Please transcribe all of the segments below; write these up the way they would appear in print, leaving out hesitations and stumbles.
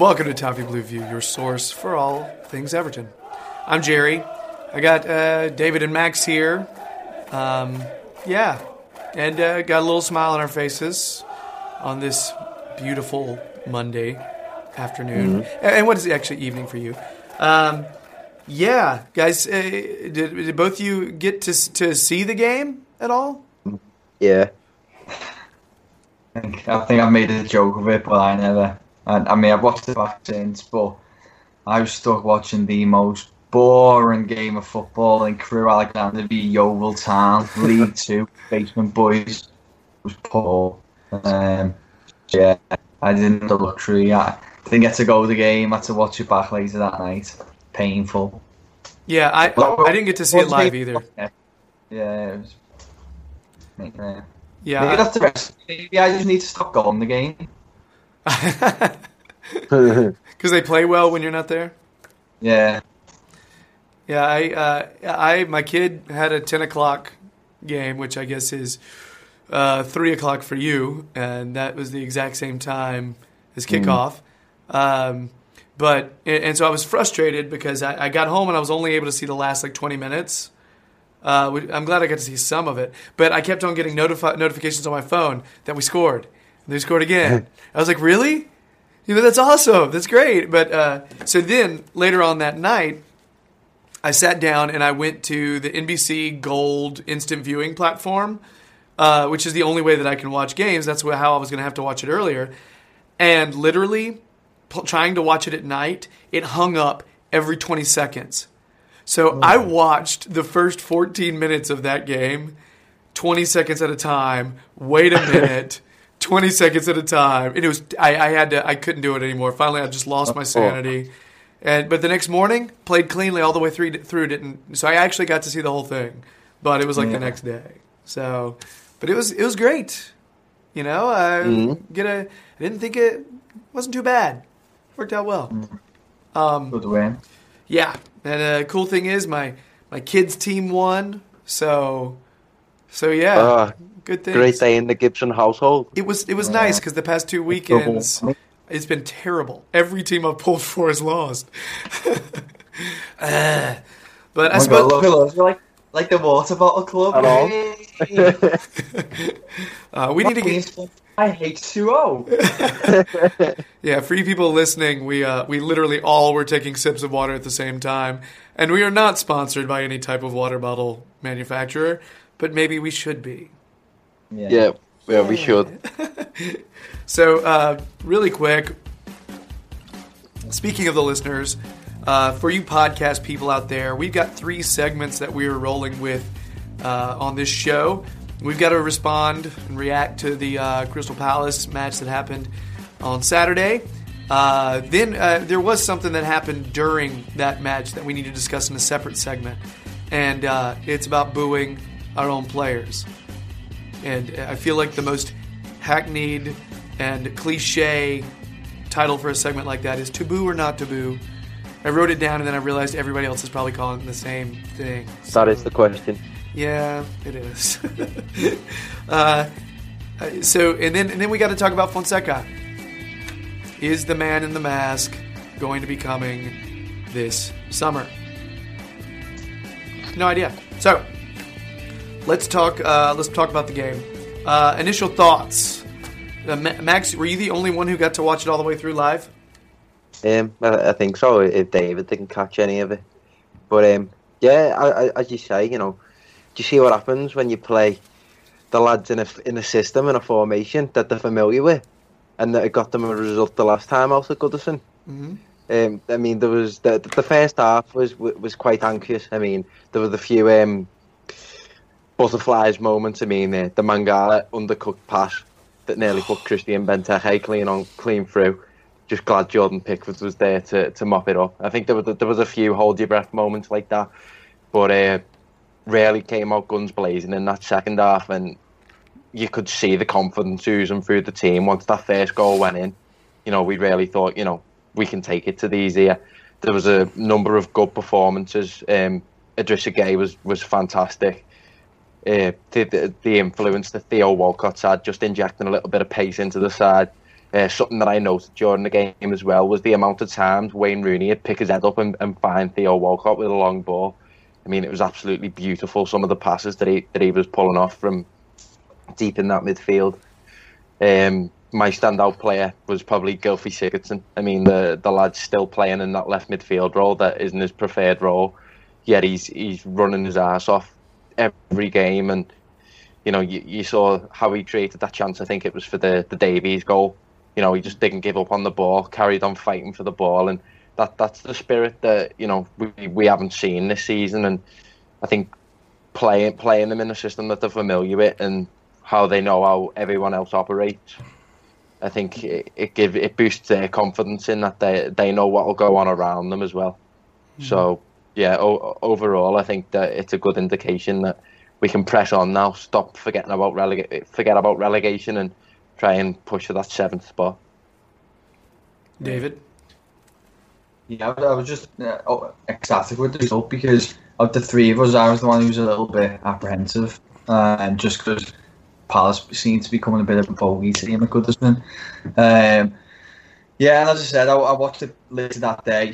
Welcome to Toffee Blue View, your source for all things Everton. I'm Jerry. I got David and Max here. And got a little smile on our faces on this beautiful Monday afternoon. And what is it actually evening for you? Guys, did both of you get to see the game at all? Yeah. I think I've made a joke of it, but I never. I mean, I've watched it back since, but I was stuck watching the most boring game of football in Crewe Alexander v Yeovil Town, League 2, Basement Boys. It was poor. I didn't have the luxury. I didn't get to go to the game. I had to watch it back later that night. Painful. Yeah, I didn't get to see it live either. Yeah, it was. Yeah. Maybe that's the rest. Maybe I just need to stop going the game. Because they play well when you're not there? Yeah. Yeah, my kid had a 10 o'clock game, which I guess is 3 o'clock for you, and that was the exact same time as kickoff. And so I was frustrated because I got home and I was only able to see the last 20 minutes. I'm glad I got to see some of it, but I kept on getting notifications on my phone that we scored. And they scored again. I was like, really? That's awesome. That's great. But so then later on that night, I sat down and I went to the NBC Gold instant viewing platform, which is the only way that I can watch games. That's how I was going to have to watch it earlier. And literally trying to watch it at night, it hung up every 20 seconds. So I watched the first 14 minutes of that game, 20 seconds at a time. Wait a minute, 20 seconds at a time. And it was I couldn't do it anymore. Finally, I just lost my sanity. But the next morning, played cleanly all the way through. So I actually got to see the whole thing, but it was the next day. So, but it was great. I didn't think it wasn't too bad. Worked out well. Good win. Yeah, and the cool thing is my kids' team won. So yeah, good things. Great day in the Gibson household. It was nice because the past 2 weekends it's been terrible. Every team I've pulled for has lost. But I suppose you're like the water bottle club. We need to get. I hate H2O. Yeah, for you people listening, we literally all were taking sips of water at the same time, and we are not sponsored by any type of water bottle manufacturer, but maybe we should be. Yeah, we should. So, really quick, speaking of the listeners, for you podcast people out there, we've got 3 segments that we are rolling with on this show. We've got to respond and react to the Crystal Palace match that happened on Saturday. Then there was something that happened during that match that we need to discuss in a separate segment. And it's about booing our own players. And I feel like the most hackneyed and cliche title for a segment like that is taboo or not taboo. I wrote it down and then I realized everybody else is probably calling it the same thing. That is the question. Yeah, it is. And then we got to talk about Fonseca. Is the man in the mask going to be coming this summer? No idea. So let's talk about the game. Initial thoughts. Max, were you the only one who got to watch it all the way through live? I think so. If David didn't catch any of it, but as you say, do you see what happens when you play the lads in a system, in a formation that they're familiar with, and that it got them a result the last time out at Goodison? Mm-hmm. I mean, there was the first half was quite anxious. I mean, there were the few butterflies moments. I mean, the Mangala undercooked pass that nearly put Christian Benteke clean through. Just glad Jordan Pickford was there to mop it up. I think there was a few hold your breath moments like that, but really came out guns blazing in that second half, and you could see the confidence oozing through the team once that first goal went in. We really thought, we can take it to these here. There was a number of good performances. Idrissa Gueye was fantastic. The influence that Theo Walcott's had, just injecting a little bit of pace into the side. something that I noticed during the game as well was the amount of times Wayne Rooney would pick his head up and find Theo Walcott with a long ball. I mean, it was absolutely beautiful, some of the passes that he was pulling off from deep in that midfield. My standout player was probably Gylfi Sigurdsson. I mean, the lad's still playing in that left midfield role that isn't his preferred role, yet he's running his ass off every game. And you know, you saw how he created that chance. I think it was for the Davies goal. You know, he just didn't give up on the ball, carried on fighting for the ball, and that's the spirit that, you know, we haven't seen this season. And I think playing them in a system that they're familiar with and how they know how everyone else operates, I think it boosts their confidence in that they know what will go on around them as well. Mm-hmm. So yeah, overall, I think that it's a good indication that we can press on now, forget about relegation, and try and push for that 7th spot. David? Yeah, I was just ecstatic with the result, because of the three of us, I was the one who was a little bit apprehensive, and just because Palace seemed to be becoming a bit of a bogey team at Goodison. Yeah, and as I said, I watched it later that day.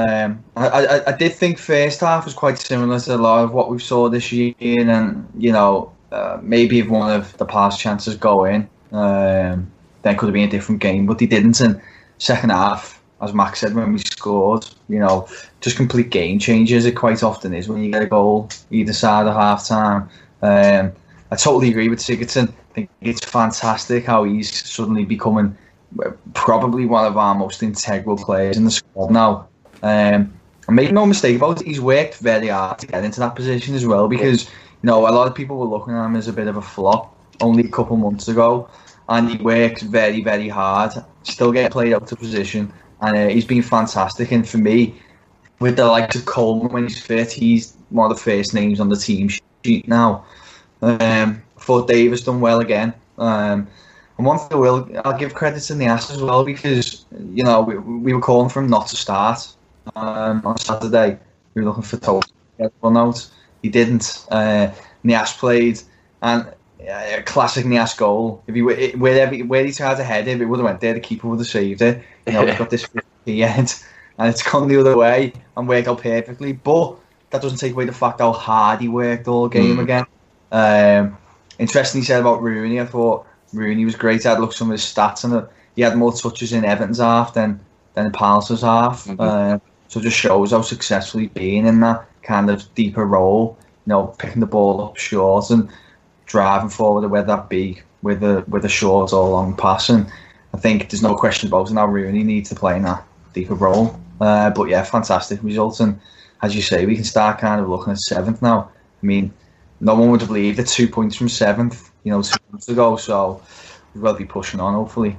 I did think first half was quite similar to a lot of what we saw this year, and you know, maybe if one of the Palace chances go in, then it could have been a different game, but they didn't. And second half, as Max said, when we scored, you know, just complete game changers. It quite often is when you get a goal either side of half time. I totally agree with Sigurdsson. I think it's fantastic how he's suddenly becoming probably one of our most integral players in the squad now. And make no mistake about it, he's worked very hard to get into that position as well, because, you know, a lot of people were looking at him as a bit of a flop only a couple months ago, and he works very, very hard, still getting played out of position, and he's been fantastic. And for me, with the likes of Coleman when he's fit, he's one of the first names on the team sheet now. I thought Davis done well again. And one thing I'll give credit to Niasse as well, because, you know, we were calling for him not to start on Saturday. We were looking for Toast to get run out. He didn't. Niasse played, and a classic Niasse goal. If he where he tried to head it would have went there. The keeper would have saved it. You know, he's got this 50 end, and it's gone the other way and worked out perfectly. But that doesn't take away the fact how hard he worked all game again. Interesting he said about Rooney. I thought Rooney was great. I'd looked at some of his stats, and he had more touches in Everton's half than Palace's half. So it just shows how successful he's been in that kind of deeper role. You know, picking the ball up short and driving forward, whether that be with a short or long pass. And I think there's no question about it now. Rooney needs to play in that deeper role. But yeah, fantastic results. And as you say, we can start kind of looking at 7th now. I mean, no one would have believed it. 2 points from 7th, you know, 2 months ago. So we will be pushing on, hopefully.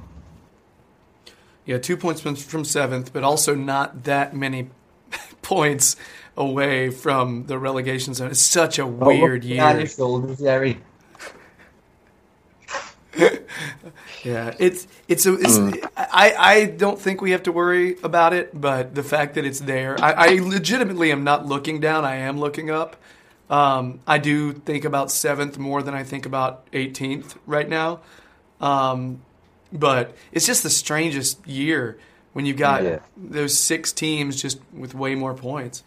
Yeah, 2 points from 7th, but also not that many points away from the relegation zone. It's such a weird year. On your shoulders, Jerry. Yeah, I don't think we have to worry about it, but the fact that it's there, I legitimately am not looking down. I am looking up. I do think about 7th more than I think about 18th right now. But it's just the strangest year when you've got those 6 teams just with way more points.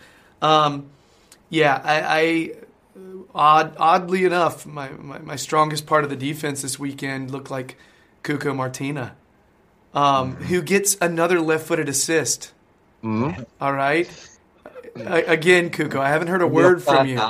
Oddly enough, my strongest part of the defense this weekend looked like Cuco Martina, who gets another left-footed assist. Mm-hmm. All right. Again, Cuco, I haven't heard a word from you.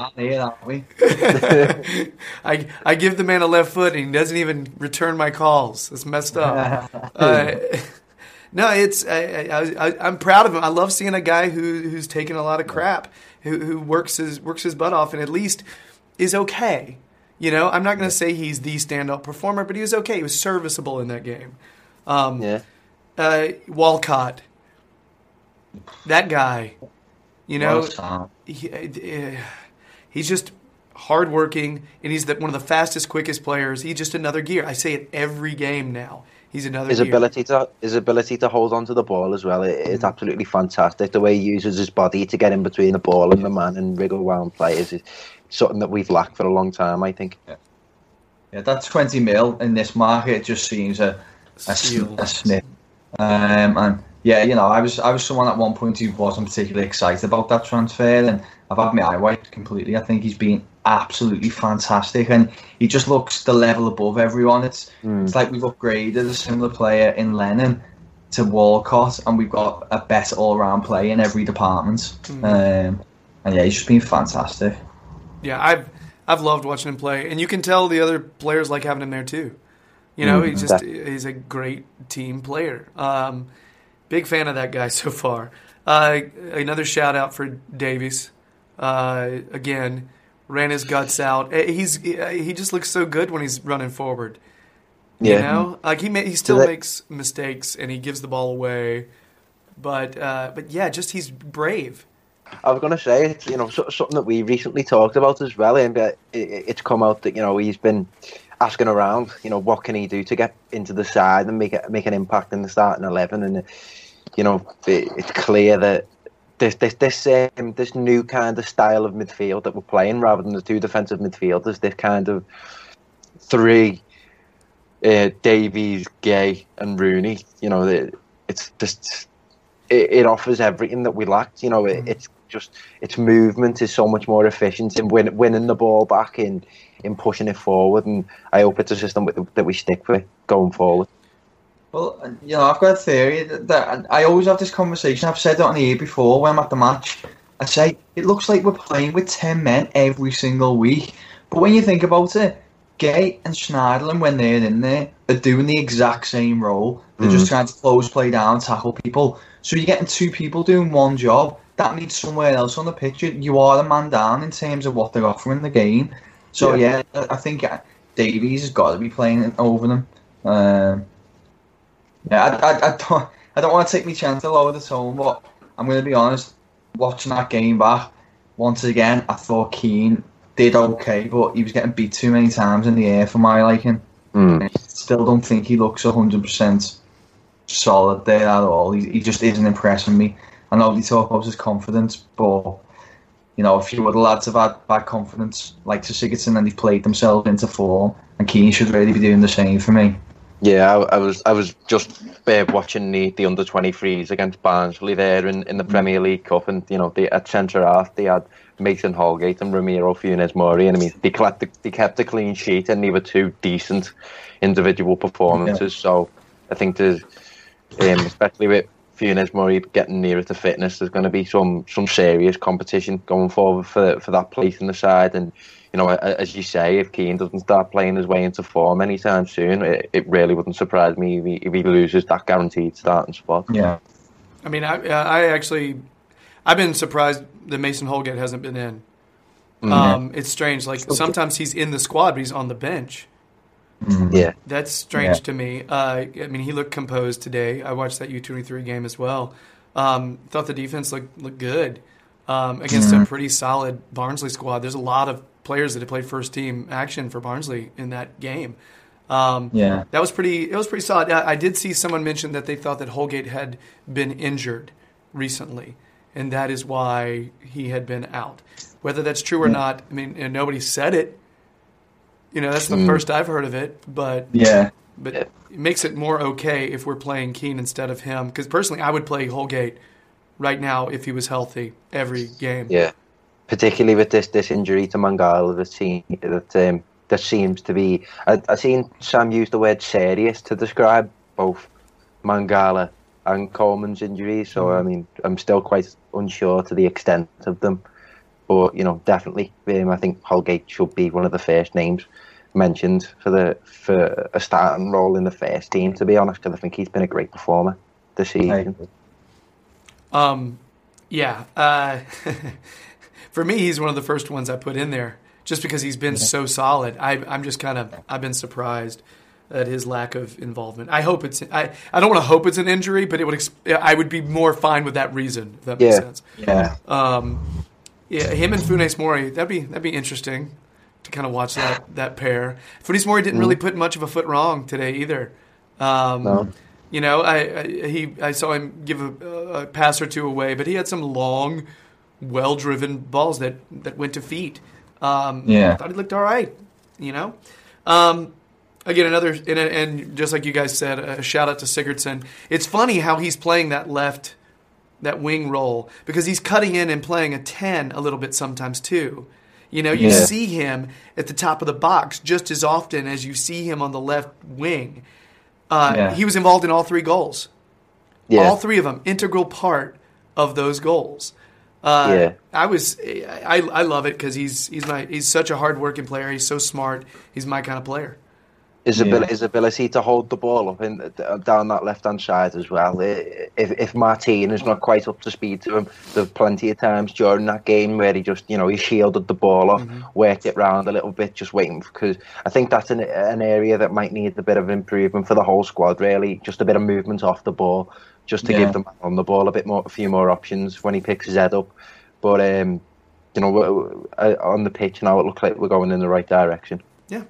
I give the man a left foot and he doesn't even return my calls. That's messed up. No, I'm proud of him. I love seeing a guy who's taking a lot of crap, who works his butt off and at least is okay. You know, I'm not going to say he's the standout performer, but he was okay. He was serviceable in that game. Walcott, that guy. You know, he's just hardworking, and he's one of the fastest, quickest players. He's just another gear. I say it every game now. He's another gear. His ability to hold onto the ball as well is absolutely fantastic. The way he uses his body to get in between the ball and the man and wriggle around players is something that we've lacked for a long time, I think. Yeah, that's 20 mil in this market. It just seems a a Smith. And yeah, you know, I was someone at one point who wasn't particularly excited about that transfer, and I've had my eye wiped completely. I think he's been absolutely fantastic, and he just looks the level above everyone. It's like we've upgraded a similar player in Lennon to Walcott, and we've got a better all-round player in every department. And yeah, he's just been fantastic. Yeah, I've loved watching him play, and you can tell the other players like having him there too. You know, he's a great team player. Big fan of that guy so far. Another shout out for Davies. Again, ran his guts out. He just looks so good when he's running forward. You know, like he still makes mistakes and he gives the ball away, but yeah, just he's brave. I was going to say, it's, you know, something that we recently talked about as well, and it's come out that, you know, he's been asking around, you know, what can he do to get into the side and make an impact in the starting 11, and you know, it's clear that this new kind of style of midfield that we're playing, rather than the two defensive midfielders, this kind of three, Davies, Gay, and Rooney. You know, it's just it offers everything that we lacked. You know, it's just its movement is so much more efficient in winning the ball back, in pushing it forward, and I hope it's a system that we stick with going forward. Well, you know, I've got a theory that I always have this conversation. I've said it on the air before when I'm at the match. I say, it looks like we're playing with 10 men every single week. But when you think about it, Gay and Schneiderlin, when they're in there, are doing the exact same role. They're just trying to close play down, tackle people. So you're getting two people doing one job. That means somewhere else on the pitch, you are a man down in terms of what they're offering the game. So yeah, I think Davies has got to be playing over them. I don't want to take my chance to lower the tone, but I'm going to be honest. Watching that game back, once again, I thought Keane did okay, but he was getting beat too many times in the air for my liking. I still don't think he looks 100% solid there at all. He just isn't impressing me. I know they talk about his confidence, but you know, a few other lads have had bad confidence, like Sigurdsson, and they've played themselves into form, and Keane should really be doing the same for me. Yeah, I was just watching the under-23s against Barnsley there in the Premier League Cup, and you know, at centre half they had Mason Holgate and Ramiro Funes Mori, and I mean they kept a clean sheet, and they were two decent individual performances. So I think there's, especially with Funes Mori getting nearer to fitness, there's going to be some serious competition going forward for that place in the side. And you know, as you say, if Keane doesn't start playing his way into form anytime soon, it really wouldn't surprise me if he loses that guaranteed starting spot. Yeah. I mean, I've been surprised that Mason Holgate hasn't been in. It's strange. Like, sometimes he's in the squad, but he's on the bench. Yeah. That's strange to me. I mean, he looked composed today. I watched that U23 game as well. Thought the defense looked good against a pretty solid Barnsley squad. There's a lot of players that have played first team action for Barnsley in that game. That was pretty solid. I did see someone mention that they thought that Holgate had been injured recently, and that is why he had been out. Whether that's true or not, I mean, nobody said it. You know, that's the first I've heard of it, but it makes it more okay if we're playing Keane instead of him. Because personally, I would play Holgate right now if he was healthy every game. Yeah. Particularly with this injury to Mangala, that seems to be. I've seen Sam use the word serious to describe both Mangala and Coleman's injuries. So I mean, I'm still quite unsure to the extent of them. But you know, definitely, I think Holgate should be one of the first names mentioned for a starting role in the first team. To be honest, because I think he's been a great performer this season. For me, he's one of the first ones I put in there, just because he's been so solid. I've been surprised at his lack of involvement. I hope I don't want to hope it's an injury, but I would be more fine with that reason, if that makes sense. Yeah. Him and Funes Mori, that'd be interesting to kind of watch that pair. Funes Mori didn't really put much of a foot wrong today either. No. You know, I saw him give a pass or two away, but he had some long, well-driven balls that went to feet. I thought he looked all right, you know. again, and just like you guys said, a shout out to Sigurdsson. It's funny how he's playing that wing role, because he's cutting in and playing a 10 a little bit sometimes too. You see him at the top of the box just as often as you see him on the left wing. He was involved in all 3 goals. Yeah. All 3 of them, integral part of those goals. I love it because he's such a hard-working player. He's so smart. He's my kind of player. His ability to hold the ball up down that left-hand side as well. If Martin is not quite up to speed to him, there's plenty of times during that game where he just, he shielded the ball off, worked it round a little bit, just waiting, because I think that's an area that might need a bit of improvement for the whole squad, really. Just a bit of movement off the ball, just to give them on the ball a few more options when he picks his head up. But, on the pitch now, it looks like we're going in the right direction. Yeah.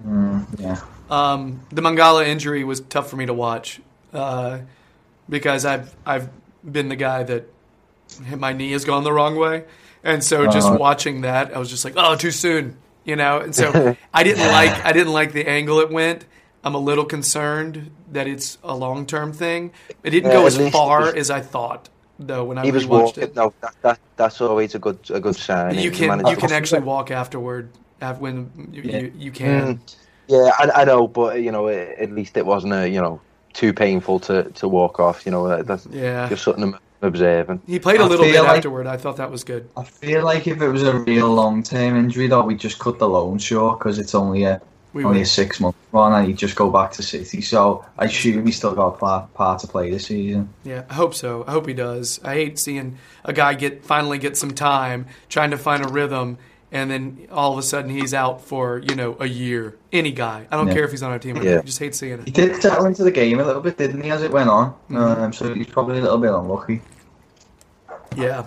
The Mangala injury was tough for me to watch because I've been the guy that my knee has gone the wrong way, and so just watching that, I was just like, oh, too soon, And so I didn't like the angle it went. I'm a little concerned that it's a long-term thing. It didn't go as far as I thought, though. When I watched it, no, that's always a good sign. You can actually walk afterward when you can. Yeah, I know, but at least it wasn't too painful to walk off. That's just something I'm observing. He played a little bit afterward. I thought that was good. I feel like if it was a real long-term injury, though, we'd just cut the loan short because it's only a 6-month one, and he'd just go back to City. So I assume he's still got part to play this season. Yeah, I hope so. I hope he does. I hate seeing a guy finally get some time, trying to find a rhythm, and then all of a sudden he's out for, a year. Any guy. I don't care if he's on our team or not. I just hate seeing it. He did settle into the game a little bit, didn't he, as it went on? So he's probably a little bit unlucky. Yeah.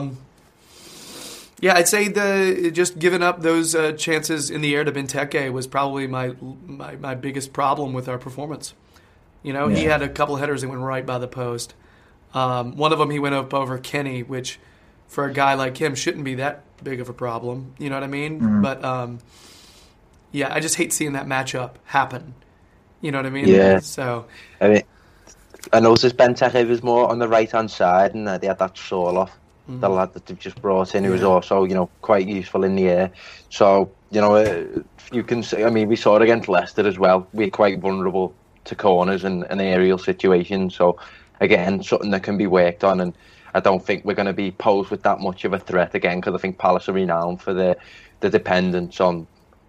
I'd say just giving up those chances in the air to Benteke was probably my biggest problem with our performance. He had a couple of headers that went right by the post. One of them he went up over Kenny, which for a guy like him shouldn't be that big of a problem. You know what I mean? But I just hate seeing that matchup happen. You know what I mean? Yeah. So I noticed Benteke was more on the right-hand side, and they had that Sorloth, the lad that they've just brought in, who was also, quite useful in the air. So, you can see, we saw it against Leicester as well. We're quite vulnerable to corners and aerial situations. So, again, something that can be worked on, and I don't think we're going to be posed with that much of a threat again, because I think Palace are renowned for the dependence on,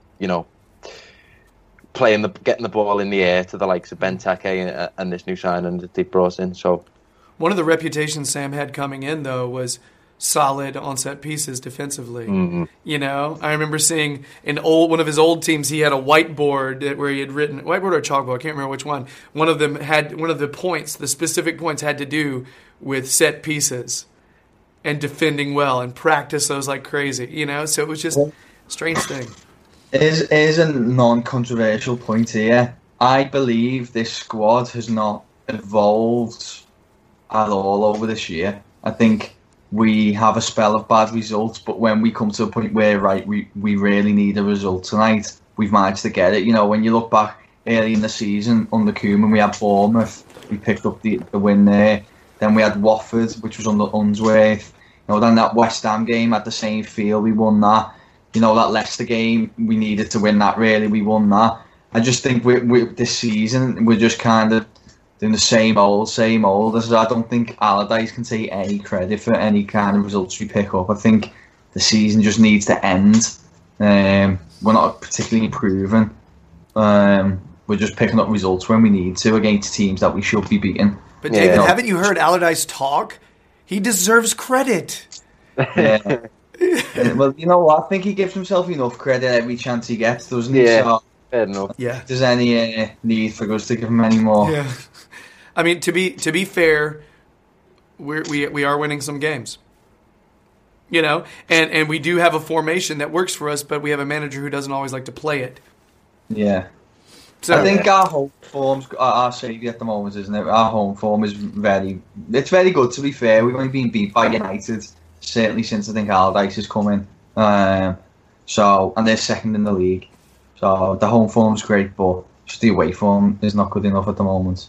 getting the ball in the air to the likes of Benteke and this new signing that they brought in. So, one of the reputations Sam had coming in, though, was solid on set pieces defensively. I remember seeing one of his old teams. He had a whiteboard where he had written whiteboard or chalkboard. I can't remember which one. One of them had one of the points. The specific points had to do with set pieces and defending well and practice those like crazy. So it was just a strange thing. Here's a non-controversial point here. I believe this squad has not evolved at all over this year. I think we have a spell of bad results, but when we come to a point where we really need a result tonight, we've managed to get it. When you look back early in the season under Koeman, we had Bournemouth, we picked up the win there. Then we had Watford, which was under Unsworth. Then that West Ham game had the same feel, we won that. That Leicester game, we needed to win that, really, we won that. I just think we this season, we're just kind of doing the same old. I don't think Allardyce can take any credit for any kind of results we pick up. I think the season just needs to end. We're not particularly improving. We're just picking up results when we need to against teams that we should be beating. But David, haven't you heard Allardyce talk? He deserves credit. Yeah. Well, I think he gives himself enough credit every chance he gets, doesn't he? Yeah. So, fair enough. Yeah. If there's any need for us to give him any more. Yeah. To be fair, we are winning some games. And we do have a formation that works for us, but we have a manager who doesn't always like to play it. Yeah. So I think our home form's our saviour at the moment, isn't it? Our home form is very good, to be fair. We've only been beat by United, certainly since I think Allardyce has come in. And they're second in the league. So the home form's great, but just the away form is not good enough at the moment.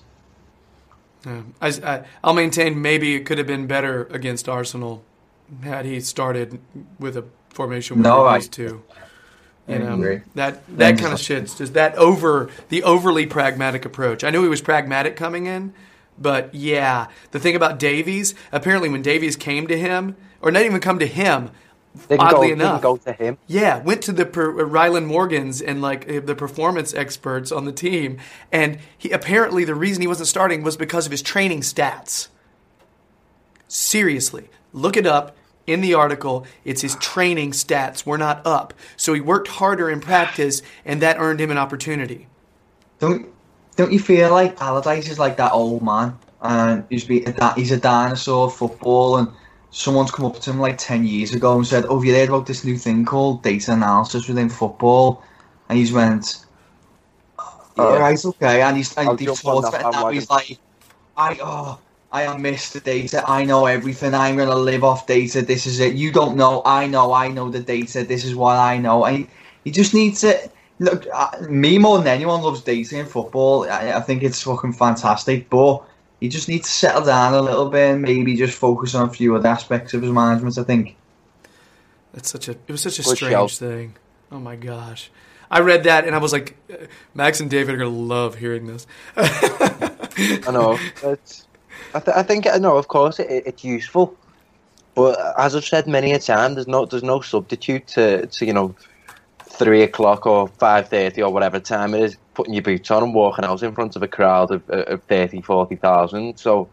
Yeah. I'll maintain maybe it could have been better against Arsenal had he started with a formation we're used to. You know, that kind of shit's just the overly pragmatic approach. I knew he was pragmatic coming in, but yeah, the thing about Davies, apparently when Davies came to him, or not even come to him, oddly enough, didn't go to him. Yeah, went to the Ryland Morgans and like the performance experts on the team, and apparently the reason he wasn't starting was because of his training stats. Seriously, look it up. In the article, it's his training stats were not up. So he worked harder in practice, and that earned him an opportunity. Don't you feel like Allardyce is like that old man? And he's a dinosaur of football, and someone's come up to him like 10 years ago and said, have you heard about this new thing called data analysis within football? And he's went, right, okay. And he's taught it, and now he's like, I am Mr. Data. I know everything. I'm going to live off data. This is it. You don't know. I know the data. This is what I know. And he just needs to... Look, me more than anyone loves data in football. I think it's fucking fantastic. But he just needs to settle down a little bit and maybe just focus on a few other aspects of his management, I think. It was such a strange thing. Oh, my gosh. I read that and I was like, Max and David are going to love hearing this. I know. I think of course it's useful, but as I've said many a time, there's no substitute to 3 o'clock or 5:30 or whatever time it is, putting your boots on and walking out in front of a crowd of 30,000-40,000. So,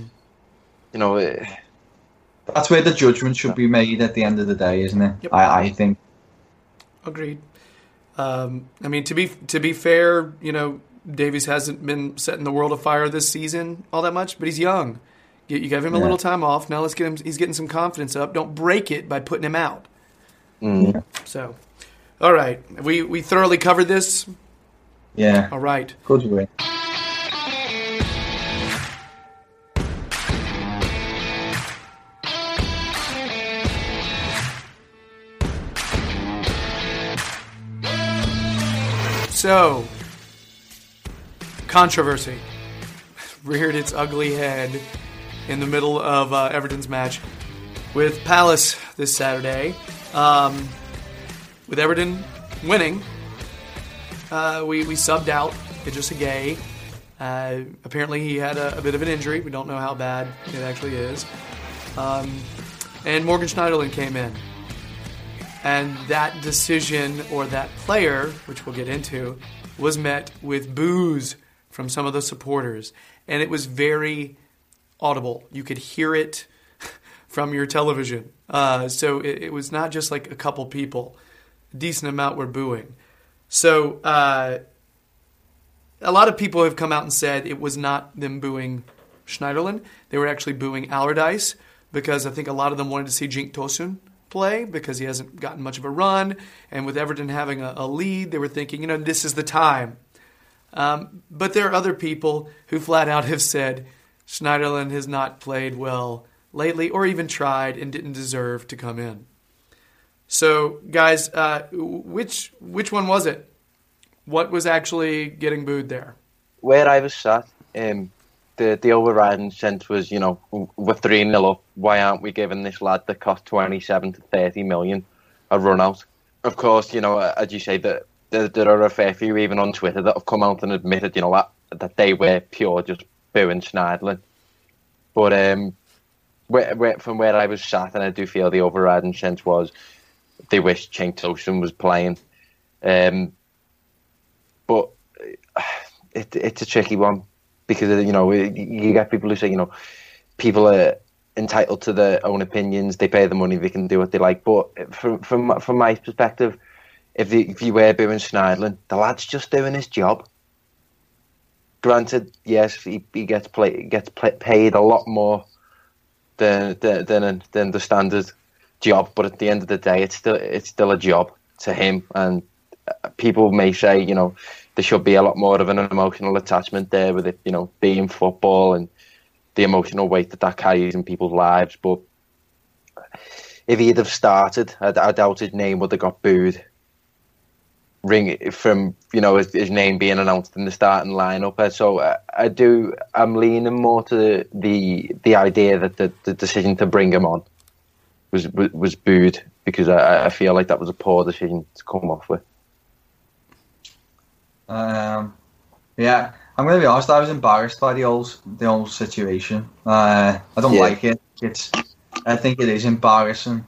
that's where the judgment should be made at the end of the day, isn't it? Yep. I think. Agreed. I mean, to be fair, Davies hasn't been setting the world afire this season all that much, but he's young. You give him a little time off. Now let's get him. He's getting some confidence up. Don't break it by putting him out. Mm. So, all right, we thoroughly covered this. Yeah. All right. Good way. So, controversy reared its ugly head in the middle of Everton's match with Palace this Saturday. With Everton winning, we subbed out Idrissa Gueye. Apparently he had a bit of an injury. We don't know how bad it actually is. And Morgan Schneiderlin came in. And that decision, or that player, which we'll get into, was met with boos from some of the supporters. And it was very audible. You could hear it from your television. So it was not just like a couple people. A decent amount were booing. So a lot of people have come out and said it was not them booing Schneiderlin. They were actually booing Allardyce, because I think a lot of them wanted to see Cenk Tosun play because he hasn't gotten much of a run. And with Everton having a lead, they were thinking, this is the time. But there are other people who flat out have said Schneiderlin has not played well lately, or even tried and didn't deserve to come in. So, guys, which one was it? What was actually getting booed there? Where I was sat, the overriding sense was, we're 3-0 up. Why aren't we giving this lad that cost 27 to 30 million a run out? Of course, as you say, that there are a fair few even on Twitter that have come out and admitted, that they were pure just booing Schneiderlin. But from where I was sat, and I do feel the overriding sense was they wish Cenk Tosun was playing. But it's a tricky one, because you get people who say people are entitled to their own opinions. They pay the money, they can do what they like. But from my perspective, if you were booing Schneiderlin, the lad's just doing his job. Granted, yes, he gets paid a lot more than the standard job, but at the end of the day, it's still a job to him. And people may say, there should be a lot more of an emotional attachment there with it, being football and the emotional weight that carries in people's lives. But if he'd have started, I doubt his name would have got booed. ring from his name being announced in the starting lineup. So I'm leaning more to the idea that the decision to bring him on was booed, because I feel like that was a poor decision to come off with. Yeah, I'm going to be honest. I was embarrassed by the whole situation. I don't like it. I think it is embarrassing.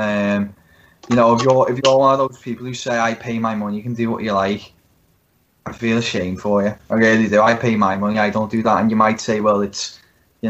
If you're one of those people who say, I pay my money, you can do what you like, I feel ashamed for you. I really do. I pay my money, I don't do that. And you might say, well, it's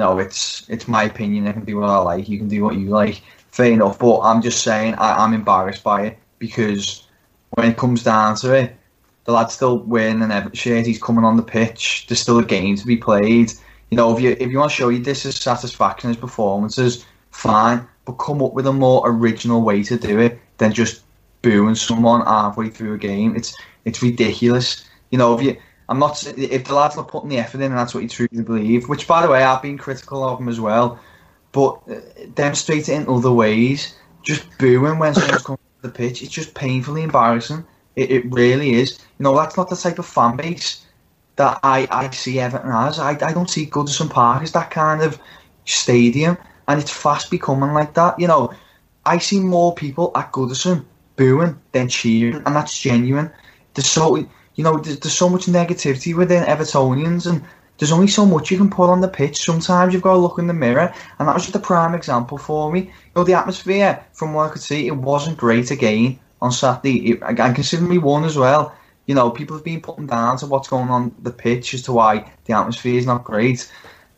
my opinion, I can do what I like, you can do what you like. Fair enough, but I'm just saying I'm embarrassed by it, because when it comes down to it, the lad's still wearing an Everton shirt, he's coming on the pitch, there's still a game to be played. If you want to show your dissatisfaction, his performances, fine, but come up with a more original way to do it than just booing someone halfway through a game. It's ridiculous. If the lad's not putting the effort in and that's what you truly believe, which by the way I've been critical of him as well, but demonstrate it in other ways. Just booing when someone's coming to the pitch, it's just painfully embarrassing. It really is. That's not the type of fan base that I see Everton as. I don't see Goodison Park as that kind of stadium, and it's fast becoming like that. I see more people at Goodison booing than cheering, and that's genuine. There's so much negativity within Evertonians, and there's only so much you can put on the pitch. Sometimes you've got to look in the mirror, and that was just a prime example for me. The atmosphere, from what I could see, it wasn't great again on Saturday, and considering we won as well. People have been putting down to what's going on the pitch as to why the atmosphere is not great.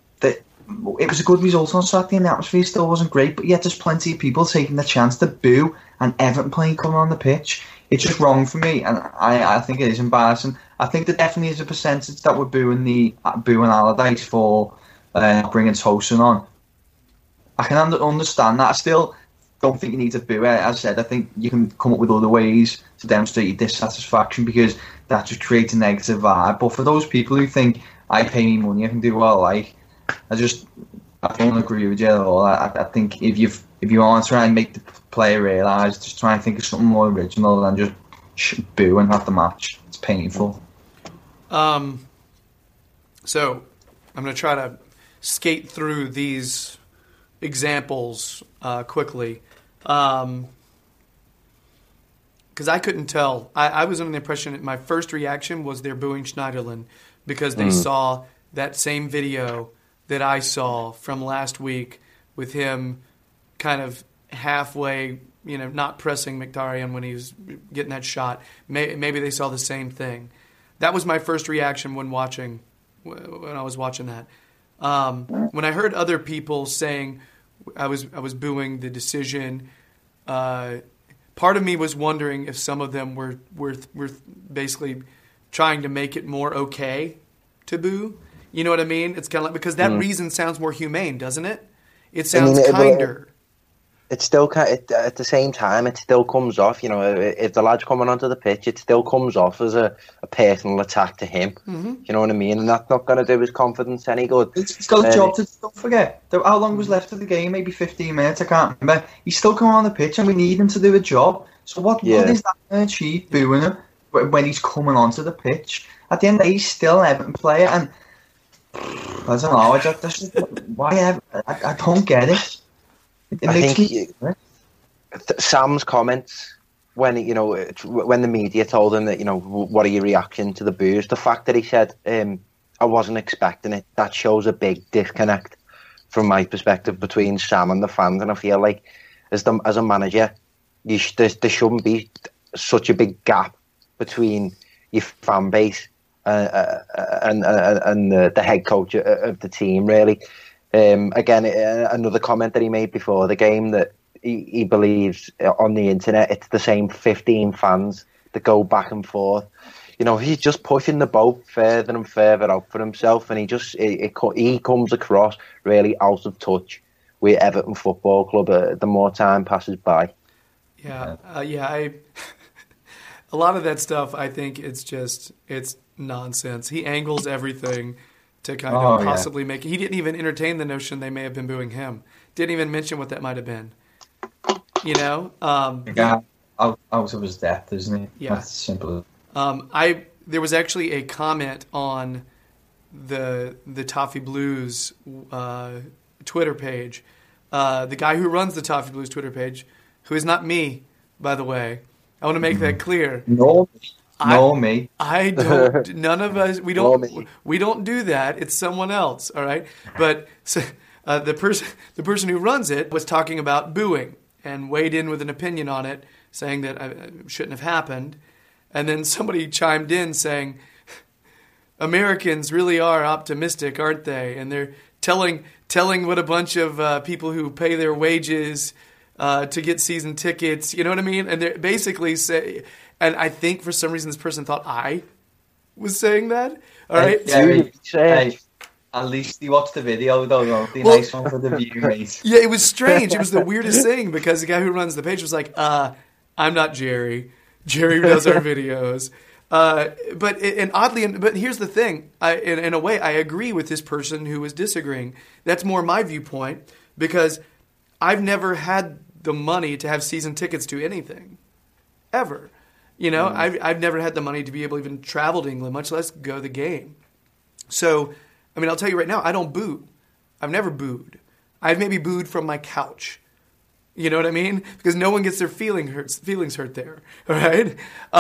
It was a good result on Saturday, and the atmosphere still wasn't great, but yet there's plenty of people taking the chance to boo and Everton playing coming on the pitch. It's just wrong for me, and I think it is embarrassing. I think there definitely is a percentage that we're booing Allardyce for bringing Tosin on. I can understand that. I still don't think you need to boo it. As I said, I think you can come up with other ways to demonstrate your dissatisfaction, because that just creates a negative vibe. But for those people who think, I pay me money, I can do what I like, I don't agree with you at all. I think if you want to try and make the player realise, just try and think of something more original than just boo and have the match. It's painful. So I'm going to try to skate through these examples quickly, because I couldn't tell. I was under the impression that my first reaction was they're booing Schneiderlin because they saw that same video that I saw from last week with him kind of halfway, not pressing Mkhitaryan when he was getting that shot. Maybe they saw the same thing. That was my first reaction when I was watching that. When I heard other people saying I was booing the decision, part of me was wondering if some of them were basically trying to make it more okay to boo. You know what I mean? It's kind of like, because that reason sounds more humane, doesn't it? It sounds kinder. It's still at the same time, it still comes off. If the lad's coming onto the pitch, it still comes off as a personal attack to him. Mm-hmm. You know what I mean? And that's not going to do his confidence any good. He's got a job to. Don't forget how long was left of the game? Maybe 15 minutes. I can't remember. He's still coming on the pitch, and we need him to do a job. So what is that going to achieve booing him when he's coming onto the pitch? At the end of the day, he's still an Everton player, and I don't know. I don't get it. I think Sam's comments when the media told him that what are your reaction to the boos, the fact that he said I wasn't expecting it, that shows a big disconnect from my perspective between Sam and the fans. And I feel like as a manager, there shouldn't be such a big gap between your fan base and the head coach of the team, really. Again, another comment that he made before the game, that he believes on the internet it's the same 15 fans that go back and forth. He's just pushing the boat further and further out for himself, and he comes across really out of touch with Everton Football Club the more time passes by. Yeah, a lot of that stuff, I think it's nonsense. He angles everything to kind of possibly make it. He didn't even entertain the notion they may have been booing him. Didn't even mention what that might have been. The guy out of his depth, isn't he? Yeah. That's simple. There was actually a comment on the Toffee Blues Twitter page. The guy who runs the Toffee Blues Twitter page, who is not me, by the way. I want to make that clear. No, me. I don't. None of us. We don't do that. It's someone else. All right. But so, the person who runs it was talking about booing and weighed in with an opinion on it, saying that it shouldn't have happened. And then somebody chimed in saying, Americans really are optimistic, aren't they? And they're telling what a bunch of people who pay their wages to get season tickets, you know what I mean? And they basically say, and I think for some reason this person thought I was saying that. All right, hey, at least you watched the video, though. The nice one for the view, mate. Yeah, it was strange. It was the weirdest thing because the guy who runs the page was like, "I'm not Jerry. Jerry does our videos." But here's the thing. In a way, I agree with this person who was disagreeing. That's more my viewpoint because I've never had the money to have season tickets to anything, ever. You know, I've never had the money to be able to even travel to England, much less go to the game. So, I mean, I'll tell you right now, I don't boo. I've never booed. I've maybe booed from my couch. You know what I mean? Because no one gets their feelings hurt there. All right.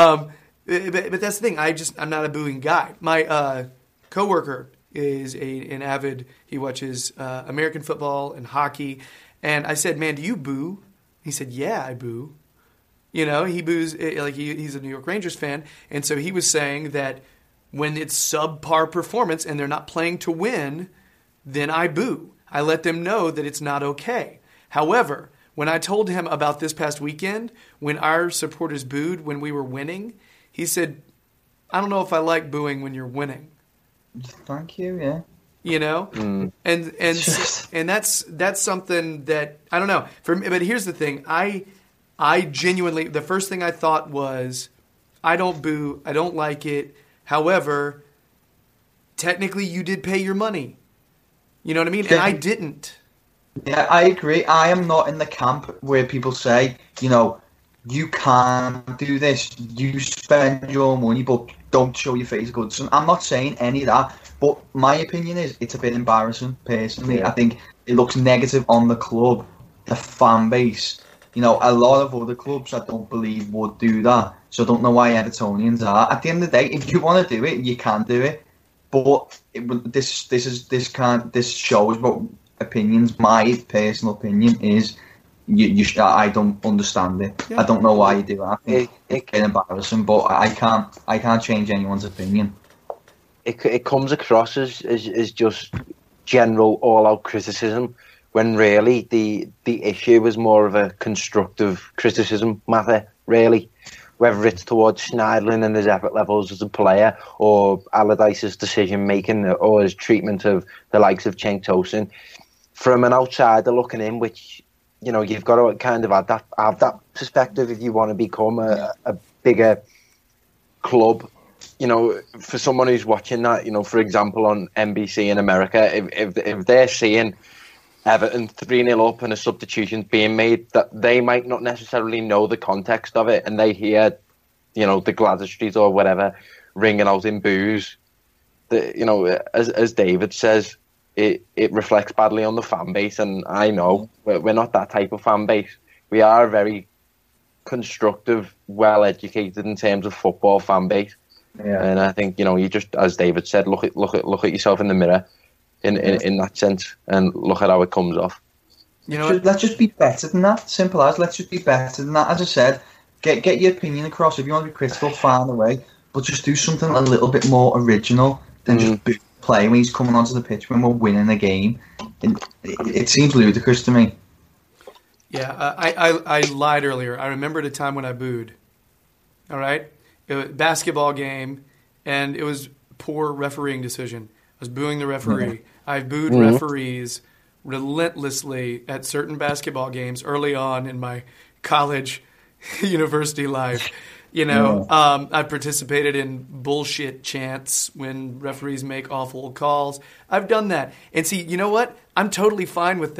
But that's the thing. I'm not a booing guy. My coworker is an avid. He watches American football and hockey. And I said, "Man, do you boo?" He said, "Yeah, I boo." You know, he boos like he's a New York Rangers fan, and so he was saying that when it's subpar performance and they're not playing to win, then I boo. I let them know that it's not okay. However, when I told him about this past weekend, when our supporters booed when we were winning, he said, "I don't know if I like booing when you're winning." Thank you. Yeah. You know, and that's something that I don't know for me. But here's the thing: I genuinely, the first thing I thought was, I don't boo, I don't like it. However, technically, you did pay your money. You know what I mean? And I didn't. Yeah, I agree. I am not in the camp where people say, you know, you can't do this. You spend your money, but don't show your face good. So I'm not saying any of that. But my opinion is it's a bit embarrassing, personally. Yeah. I think it looks negative on the club, the fan base. You know, a lot of other clubs I don't believe would do that. So I don't know why Evertonians are. At the end of the day, if you want to do it, you can do it. But this shows what opinions. My personal opinion is I don't understand it. Yeah. I don't know why you do that. I think it's embarrassing, but I can't change anyone's opinion. It comes across as just general all-out criticism, when really the issue is more of a constructive criticism matter, really. Whether it's towards Schneiderlin and his effort levels as a player, or Allardyce's decision-making, or his treatment of the likes of Cenk Tosun. From an outsider looking in, which, you know, you've got to kind of have that perspective if you want to become a bigger club. You know, for someone who's watching that, you know, for example, on NBC in America, if they're seeing Everton 3-0 up and a substitution being made, that they might not necessarily know the context of it, and they hear, you know, the Gladys Street or whatever ringing out in boos. You know, as David says, it reflects badly on the fan base, and I know we're not that type of fan base. We are a very constructive, well-educated in terms of football fan base. Yeah. And I think, you know, you just, as David said, look at yourself in the mirror in that sense, and look at how it comes off. You know, let's just be better than that. Simple as, let's just be better than that. As I said, get your opinion across. If you want to be critical, far away, but just do something a little bit more original than just play when he's coming onto the pitch when we're winning the game. It seems ludicrous to me. Yeah, I lied earlier. I remembered a time when I booed. All right? It was a basketball game, and it was poor refereeing decision. I was booing the referee. Mm-hmm. I've booed referees relentlessly at certain basketball games early on in my college, university life. You know, I've participated in bullshit chants when referees make awful calls. I've done that. And see, you know what? I'm totally fine with that.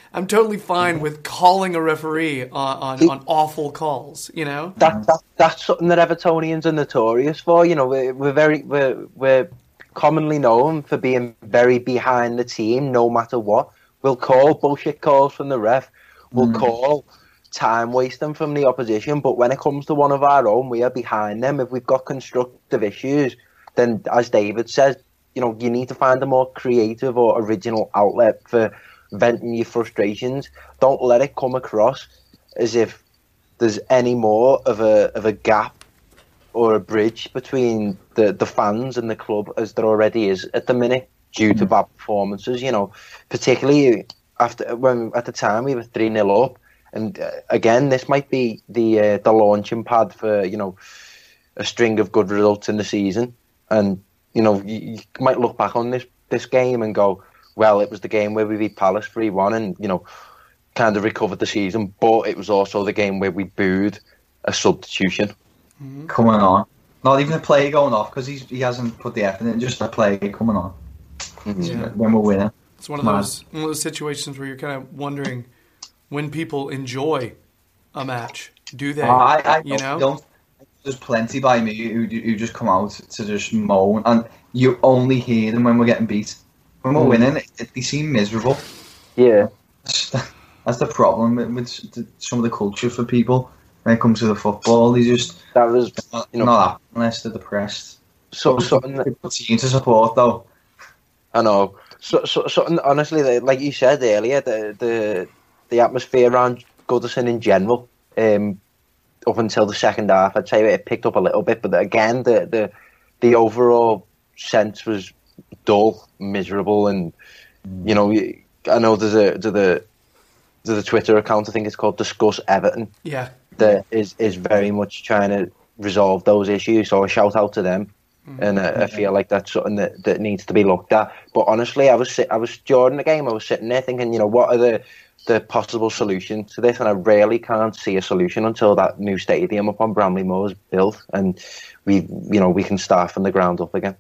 I'm totally fine with calling a referee on awful calls. You know, that's something that Evertonians are notorious for. You know, we're commonly known for being very behind the team, no matter what. We'll call bullshit calls from the ref. We'll call time wasting from the opposition. But when it comes to one of our own, we are behind them. If we've got constructive issues, then, as David says, you know, you need to find a more creative or original outlet for venting your frustrations. Don't let it come across as if there's any more of a gap or a bridge between the fans and the club as there already is at the minute due to bad performances. You know, particularly at the time we were 3-0 up, and again, this might be the launching pad for, you know, a string of good results in the season. And you know, you might look back on this game and go, well, it was the game where we beat Palace 3-1 and, you know, kind of recovered the season, but it was also the game where we booed a substitution. Coming on. Not even a play going off, because he hasn't put the effort in, just a play coming on. Yeah. When we're winning. It's one of those situations where you're kind of wondering when people enjoy a match. Do they? You know? There's plenty by me who just come out to just moan, and you only hear them when we're getting beat. When we're winning, they seem miserable. Yeah. That's the problem with some of the culture for people when it comes to the football. They just not happy unless they're depressed. So something people team to support though. I know. So honestly, like you said earlier, the atmosphere around Goodison in general, up until the second half, I'd say it picked up a little bit, but again, the overall sense was dull, miserable, and you know, I know there's a Twitter account, I think it's called Discuss Everton. Yeah. That is very much trying to resolve those issues. So a shout out to them, and I feel like that's something that needs to be looked at. But honestly, I was during the game, I was sitting there thinking, you know, what are the possible solutions to this? And I really can't see a solution until that new stadium up on Bramley Moor is built, and we can start from the ground up again.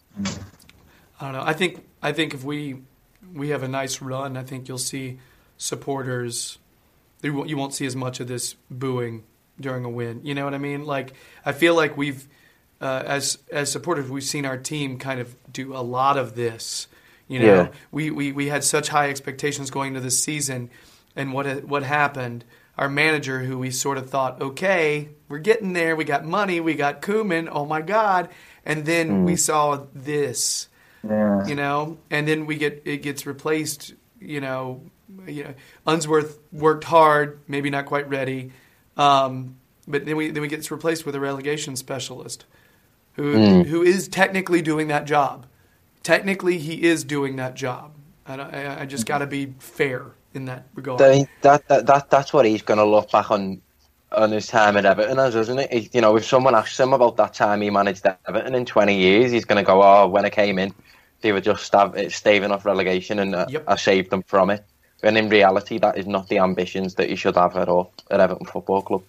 I don't know. I think if we have a nice run, I think you'll see supporters. You won't see as much of this booing during a win. You know what I mean? Like, I feel like we've, as supporters, we've seen our team kind of do a lot of this. You know, yeah. we had such high expectations going into this season, and what happened? Our manager, who we sort of thought, okay, we're getting there. We got money. We got Koeman. Oh my God! And then we saw this. Yeah. You know, and then it gets replaced. You know, Unsworth worked hard, maybe not quite ready, but then we gets replaced with a relegation specialist, who is technically doing that job. Technically, he is doing that job. I just got to be fair in that regard. I mean, that's what he's going to look back on his time at Everton as, isn't it? You know, if someone asks him about that time he managed Everton in 20 years, he's going to go, oh, when I came in, they were just staving off relegation, and I saved them from it. And in reality, that is not the ambitions that you should have at all at Everton Football Club.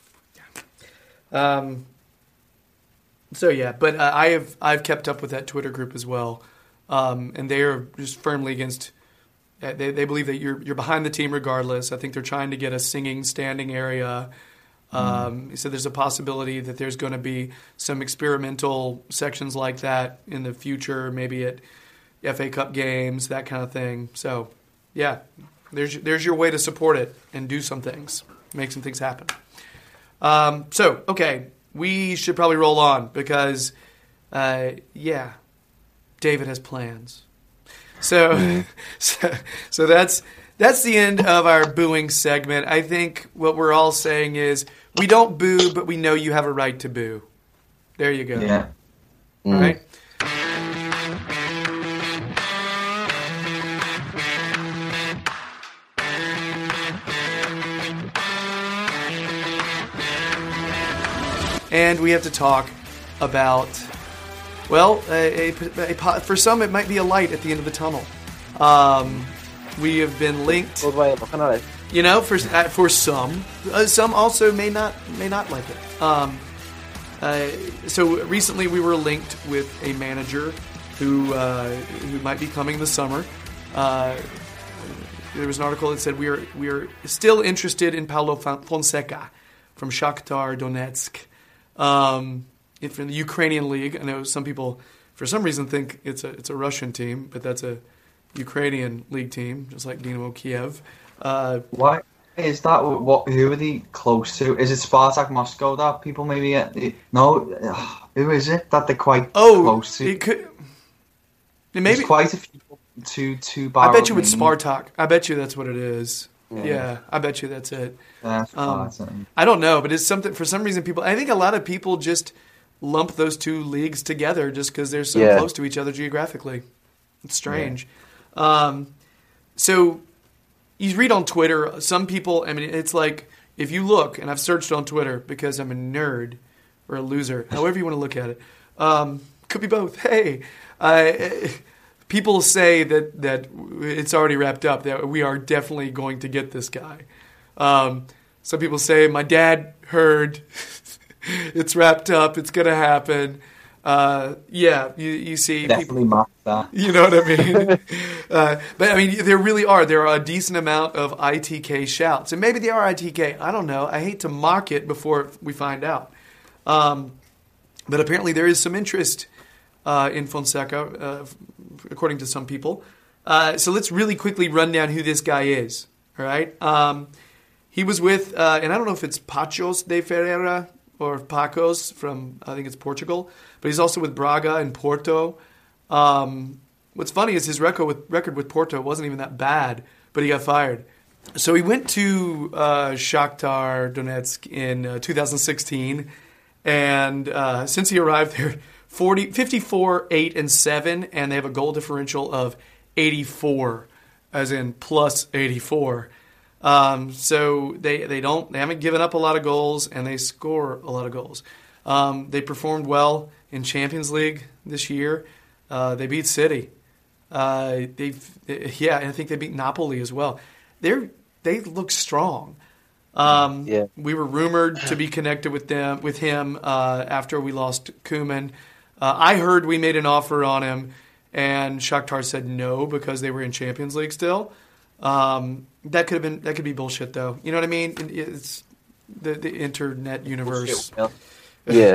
So yeah, but I've kept up with that Twitter group as well, and they are just firmly against. They believe that you're behind the team regardless. I think they're trying to get a singing standing area. So there's a possibility that there's going to be some experimental sections like that in the future, maybe at FA Cup games, that kind of thing. So yeah, there's your way to support it and do some things, make some things happen. So okay, we should probably roll on because David has plans. So that's the end of our booing segment. I think what we're all saying is we don't boo, but we know you have a right to boo. There you go. Yeah. All right. And we have to talk about, well, for some it might be a light at the end of the tunnel. We have been linked. Good way of looking at it. You know, for some also may not like it. So recently we were linked with a manager who might be coming this summer. there was an article that said we are still interested in Paulo Fonseca from Shakhtar Donetsk, from the Ukrainian league. I know some people, for some reason, think it's a Russian team, but that's a Ukrainian league team, just like Dynamo Kiev. Why is that? Who are they close to? Is it Spartak Moscow that people maybe get? No, who is it that they're quite close to? It could. Maybe there's quite a few two. I bet you it's Spartak. I bet you that's what it is. Yeah, I bet you that's it. I don't know, but it's something. For some reason, I think a lot of people just lump those two leagues together just because they're so close to each other geographically. It's strange. Yeah. So you read on Twitter, some people, I mean, it's like, if you look, and I've searched on Twitter because I'm a nerd or a loser, however you want to look at it. Could be both. Hey, people say that it's already wrapped up, that we are definitely going to get this guy. Some people say, my dad heard it's wrapped up, it's going to happen. You see, definitely mock that. You know what I mean? But I mean, there are a decent amount of ITK shouts, and maybe they are ITK. I don't know. I hate to mock it before we find out. But apparently, there is some interest in Fonseca, according to some people. So let's really quickly run down who this guy is. All right. He was with, and I don't know if it's Paços de Ferreira or Pacos from, I think it's Portugal, but he's also with Braga and Porto. What's funny is his record with Porto wasn't even that bad, but he got fired. So he went to Shakhtar Donetsk in 2016, and since he arrived there, 54, 8, and 7, and they have a goal differential of 84, as in plus 84. So they haven't given up a lot of goals, and they score a lot of goals. They performed well in Champions League this year. They beat City. I think they beat Napoli as well. They look strong. We were rumored to be connected with him after we lost Koeman. I heard we made an offer on him, and Shakhtar said no because they were in Champions League still. That could be bullshit though. You know what I mean? It's the internet universe. Yeah.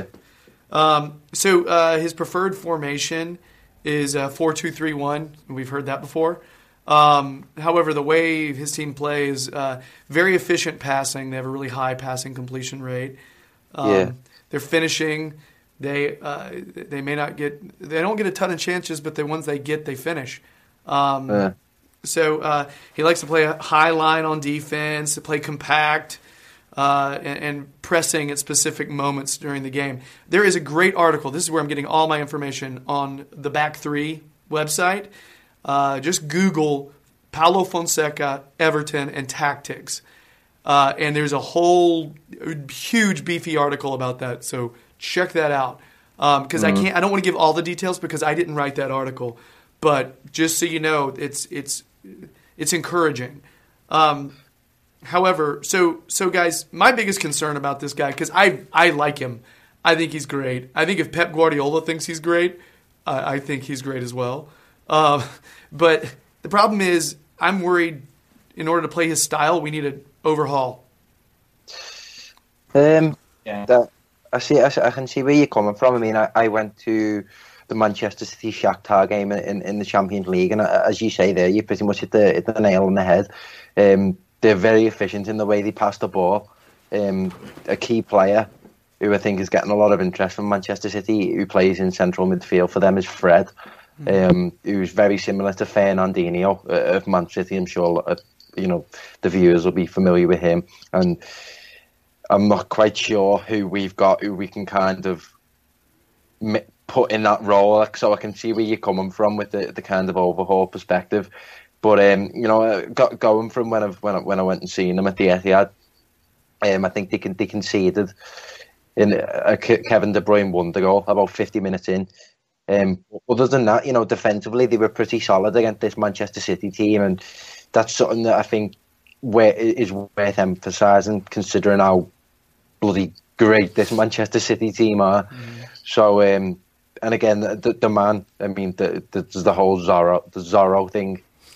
So his preferred formation is 4-2-3-1. We've heard that before. However, the way his team plays, very efficient passing. They have a really high passing completion rate. They're finishing. They don't get a ton of chances, but the ones they get, they finish. So he likes to play a high line on defense, to play compact, and pressing at specific moments during the game. There is a great article. This is where I'm getting all my information on the Back 3 website. Just Google Paulo Fonseca, Everton, and tactics. And there's a whole huge, beefy article about that. So check that out. Because I don't want to give all the details because I didn't write that article. But just so you know, it's encouraging. However, so guys, my biggest concern about this guy, because I like him. I think he's great. I think if Pep Guardiola thinks he's great, I think he's great as well. But the problem is, I'm worried in order to play his style, we need an overhaul. I can see where you're coming from. I mean, I went to the Manchester City Shakhtar game in the Champions League, and as you say there, you pretty much hit the nail on the head. They're very efficient in the way they pass the ball. A key player who I think is getting a lot of interest from Manchester City, who plays in central midfield for them, is Fred, who's very similar to Fernandinho of Man City. I'm sure the viewers will be familiar with him, and I'm not quite sure who we've got who we can kind of put in that role. So I can see where you're coming from with the kind of overhaul perspective. But going from when I went and seen them at the Etihad, I think they conceded in a Kevin De Bruyne wonder goal about 50 minutes in. Other than that, defensively they were pretty solid against this Manchester City team, and that's something that I think is worth emphasising, considering how bloody great this Manchester City team are. So, and again, the man, I mean, there's the whole Zorro thing.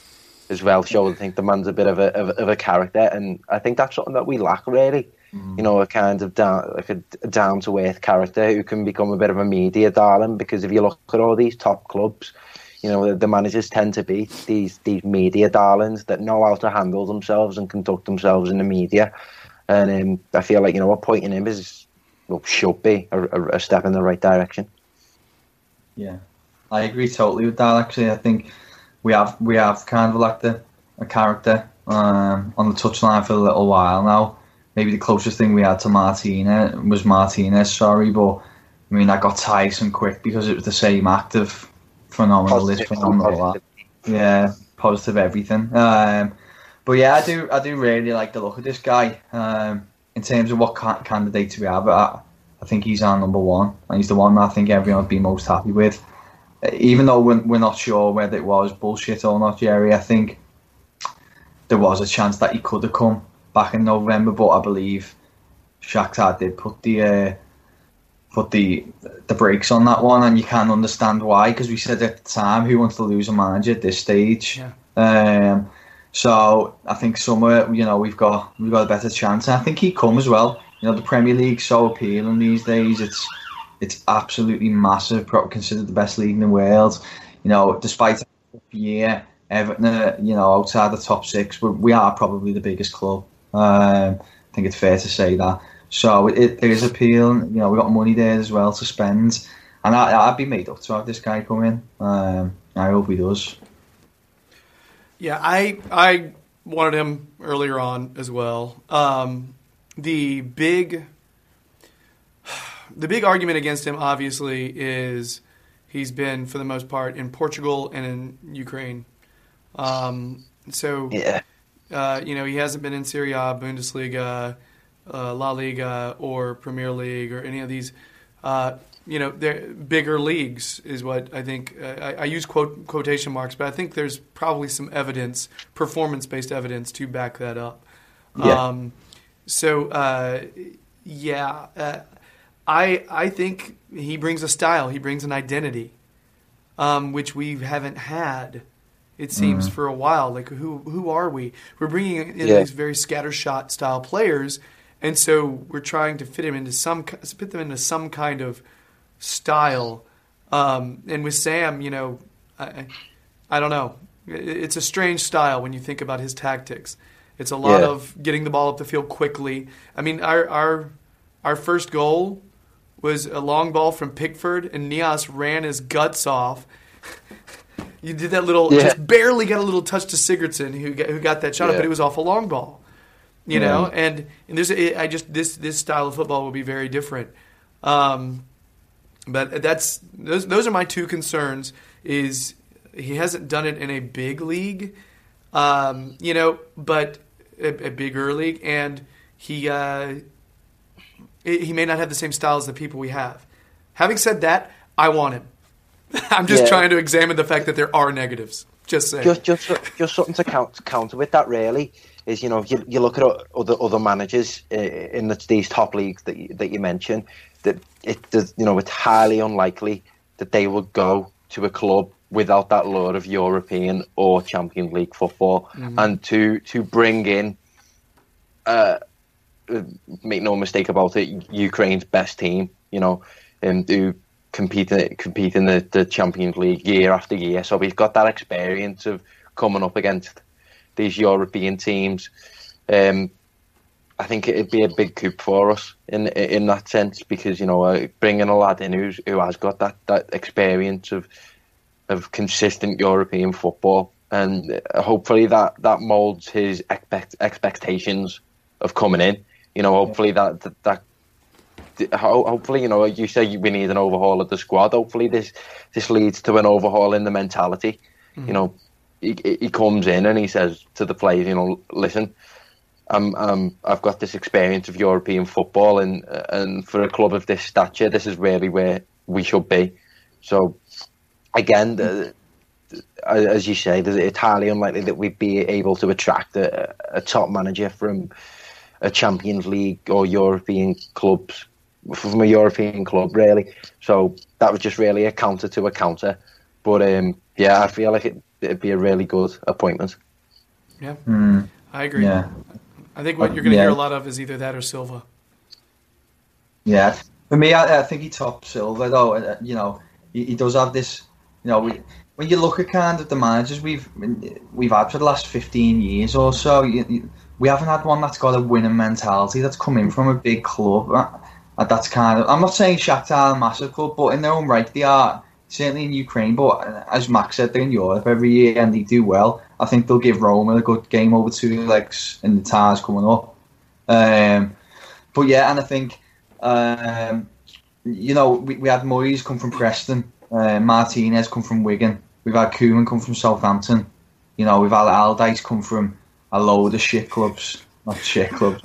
as well showed. I think the man's a bit of a character, and I think that's something that we lack really. You know, a kind of down to earth character who can become a bit of a media darling. Because if you look at all these top clubs, you know, the managers tend to be these media darlings that know how to handle themselves and conduct themselves in the media. And I feel like, you know, appointing him should be a step in the right direction. Yeah, I agree totally with that. Actually, I think we have kind of lacked a character on the touchline for a little while now. Maybe the closest thing we had to Martinez, but I mean, I got Tyson quick because it was the same act of phenomenal, yeah, positive everything. But yeah, I do really like the look of this guy. In terms of what candidates we have, I think he's our number one, and he's the one that I think everyone would be most happy with. Even though we're not sure whether it was bullshit or not, Jerry, I think there was a chance that he could have come back in November, but I believe Shakhtar did put the brakes on that one, and you can understand why, because we said at the time, who wants to lose a manager at this stage? Yeah. So I think somewhere, you know, we've got a better chance, and I think he'd come as well. You know, the Premier League's so appealing these days. It's absolutely massive, probably considered the best league in the world. You know, despite a year, Everton, you know, outside the top six, we are probably the biggest club. I think it's fair to say that. So there is appeal. You know, we got money there as well to spend, and I'd be made up to have this guy come in. I hope he does. Yeah, I wanted him earlier on as well. The big argument against him, obviously, is he's been, for the most part, in Portugal and in Ukraine. You know, he hasn't been in Serie A, Bundesliga, La Liga, or Premier League, or any of these, you know, they're bigger leagues is what I think. I use quotation marks, but I think there's probably some evidence, performance-based evidence, to back that up. Yeah. I think he brings a style. He brings an identity, which we haven't had, it seems, for a while. Like, who are we? We're bringing in these very scattershot style players, and so we're trying to fit them into some kind of style. And with Sam, you know, I don't know. It's a strange style when you think about his tactics. It's a lot of getting the ball up the field quickly. I mean, our first goal was a long ball from Pickford, and Nias ran his guts off. You did that just barely got a little touch to Sigurdsson, who got that shot up, but it was off a long ball. You know, and this style of football will be very different. But those are my two concerns. Is he hasn't done it in a big league, you know, but a bigger league, and he may not have the same style as the people we have. Having said that, I want him. I'm just trying to examine the fact that there are negatives. Just saying. Just something to counter with that, really, is, you know, you look at other managers in these top leagues that you mentioned, that it's highly unlikely that they would go to a club without that lure of European or Champions League football, and to bring in, make no mistake about it, Ukraine's best team, you know, and do compete in the Champions League year after year. So we've got that experience of coming up against these European teams. I think it'd be a big coup for us in that sense, because, you know, bringing a lad in who has got that experience of consistent European football, and hopefully that molds his expectations of coming in. You know, hopefully hopefully, you know, you say we need an overhaul of the squad. Hopefully this leads to an overhaul in the mentality. You know, he comes in and he says to the players, you know, listen, I've got this experience of European football, and for a club of this stature, this is really where we should be. So again, as you say, it's highly unlikely that we'd be able to attract a top manager from a Champions League or European clubs, from a European club, really. So that was just really a counter to a counter. But I feel like it'd be a really good appointment. Yeah, Mm, I agree. yeah. I think what you're going to Yeah. hear a lot of is either that or Silva. Yeah, for me, I think he tops Silva though. He does have this. When you look at kind of the managers we've had for the last 15 years or so, we haven't had one that's got a winning mentality that's come in from a big club. That's kind of. I'm not saying Shakhtar are a massive club, but in their own right they are. Certainly in Ukraine, but as Max said, they're in Europe every year and they do well. I think they'll give Roma a good game over 2 legs in the ties coming up. But yeah, and I think. We had Moyes come from Preston, Martinez come from Wigan, we've had Koeman come from Southampton, we've had Allardyce come from a load of shit clubs, not shit clubs,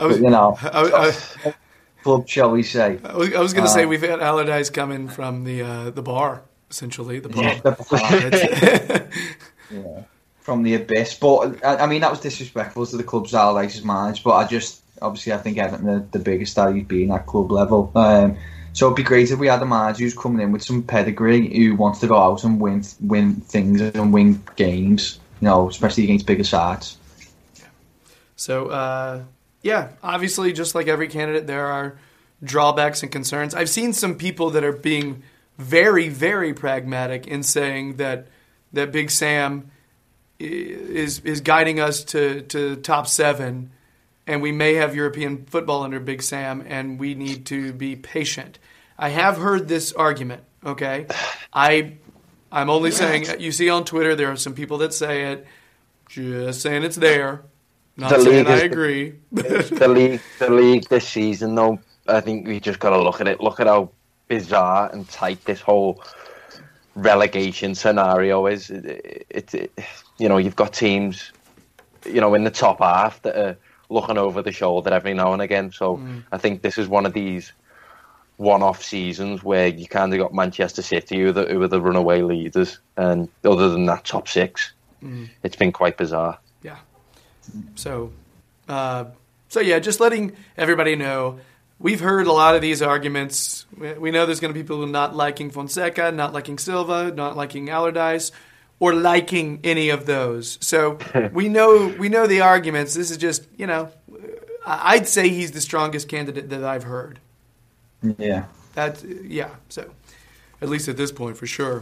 clubs, shall we say. I was going to say we've had Allardyce coming from the bar, essentially, the pub. Yeah, from the abyss. But, I mean, that was disrespectful to the clubs Allardyce has managed, but obviously I think Everton are the biggest that he's been at club level. So it'd be great if we had a manager who's coming in with some pedigree, who wants to go out and win things and win games, especially against bigger sides. So, obviously, just like every candidate, there are drawbacks and concerns. I've seen some people that are being very, very pragmatic in saying that Big Sam is guiding us to top 7, and we may have European football under Big Sam, and we need to be patient. I have heard this argument, okay? I'm only saying, you see on Twitter, there are some people that say it, just saying it's there, not saying I agree. The league this season, though, I think we just got to look at it. Look at how bizarre and tight this whole relegation scenario is. You've got teams, in the top half that are looking over the shoulder every now and again. So I think this is one of these one-off seasons where you kind of got Manchester City who are the runaway leaders, and other than that, top 6. It's been quite bizarre. Yeah. So just letting everybody know, we've heard a lot of these arguments. We know there's going to be people not liking Fonseca, not liking Silva, not liking Allardyce, or liking any of those. So we know the arguments. This is just, I'd say he's the strongest candidate that I've heard. Yeah. So at least at this point, for sure.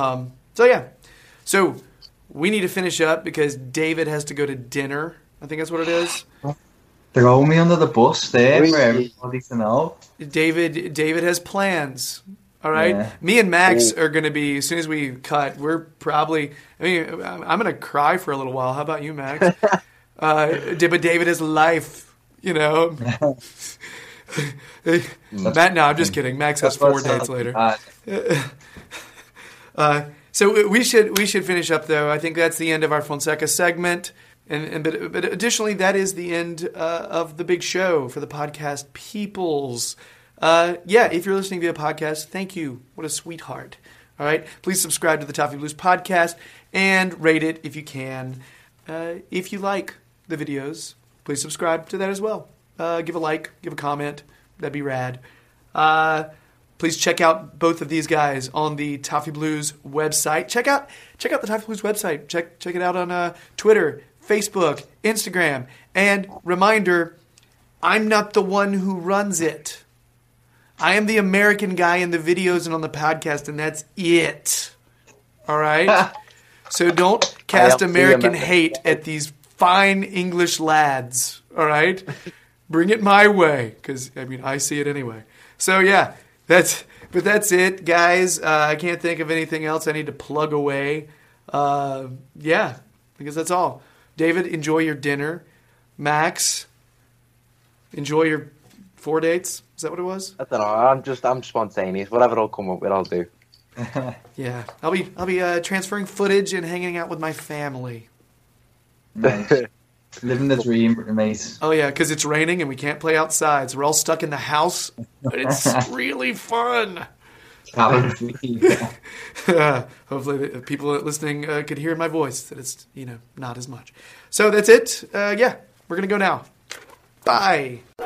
So we need to finish up because David has to go to dinner. I think that's what it is. Throw me under the bus there for everybody to know. David has plans. All right. Yeah. Me and Max are going to be, as soon as we cut, we're probably, I'm going to cry for a little while. How about you, Max? But David is life, Matt, no, I'm just kidding. Max has 4 dates later. So we should finish up, though. I think that's the end of our Fonseca segment. But additionally, that is the end of the big show for the podcast Peoples. If you're listening via podcast, thank you. What a sweetheart. All right. Please subscribe to the Toffee Blues podcast and rate it if you can. If you like the videos, please subscribe to that as well. Give a like, give a comment. That'd be rad. Please check out both of these guys on the Toffee Blues website. Check out the Toffee Blues website. Check it out on Twitter, Facebook, Instagram. And reminder, I'm not the one who runs it. I am the American guy in the videos and on the podcast, and that's it. All right? So don't cast American hate at these fine English lads. All right? Bring it my way, because, I see it anyway. So, yeah, that's it, guys. I can't think of anything else I need to plug away. I guess that's all. David, enjoy your dinner. Max, enjoy your 4 dates. Is that what it was? I don't know. I'm spontaneous. Whatever I'll come up with, I'll do. Yeah, I'll be transferring footage and hanging out with my family. Nice. Living the dream, mate. Oh yeah, because it's raining and we can't play outside, so we're all stuck in the house. But it's really fun. Hopefully, the people listening could hear my voice that it's not as much. So that's it. We're gonna go now. Bye.